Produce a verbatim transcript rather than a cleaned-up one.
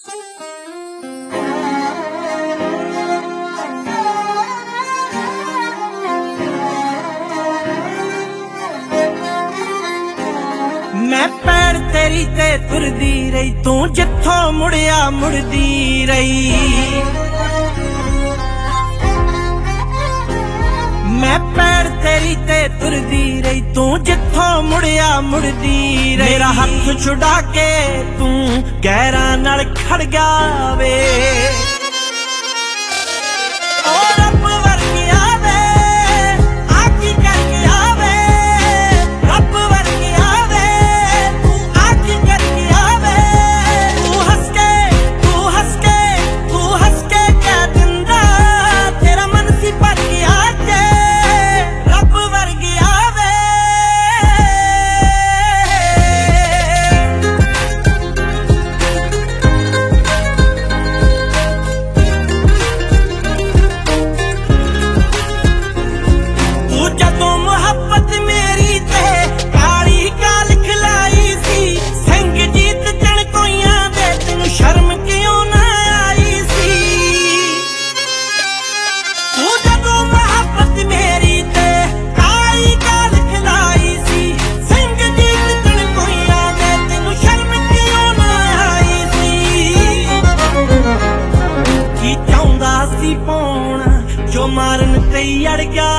मैं पैर तेरी ते तुरदी रही, तू जिथों मुड़िया मुड़दी रही। मैं पैर तेरी ते तुरदी रही, तू जिथों मुड़िया मुड़दी रही। मेरा हथ छुड़ा के तू गैरां नाल खड़ गया वे। जो मारन ते अड़ गया